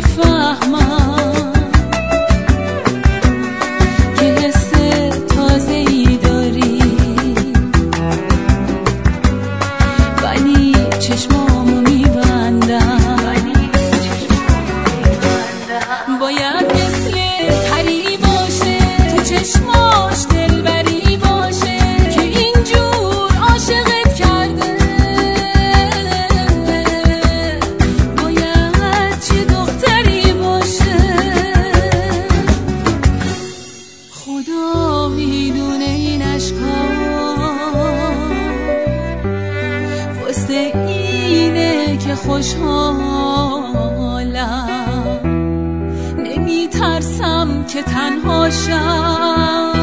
میفهمم که حس تازه‌ای داری، ولی چشمامو میبندم. باید مثل پری باشه تو چشماش دلبری باشه که اینجور عاشقت کرده. باید چه دختری باشه خدا میدونه این عشقا واسه اینه که خوشحالم، نمیترسم که تنها شم.